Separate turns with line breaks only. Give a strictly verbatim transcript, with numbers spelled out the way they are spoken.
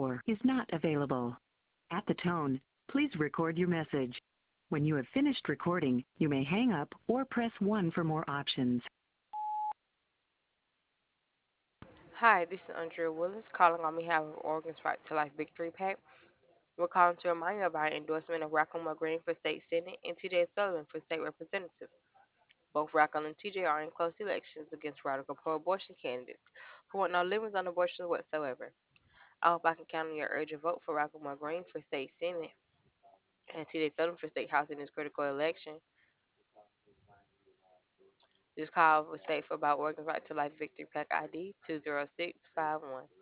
for is not available. At the tone, please record your message. When you have finished recording, you may hang up or press one for more options.
Hi, this is Andrea Willis calling on behalf of Oregon's Right to Life Victory PAC. We're calling to remind you of our endorsement of Raquel Green for state senate and T J Sullivan for state representative. Both Raquel and T J are in close elections against radical pro-abortion candidates who want no limits on abortion whatsoever. I hope I can count on your urgent vote for Raquel Green for state senate and T J Sullivan for state house in this critical election. This call was safe about Oregon's Right to Life Victory PAC I D two zero six five one.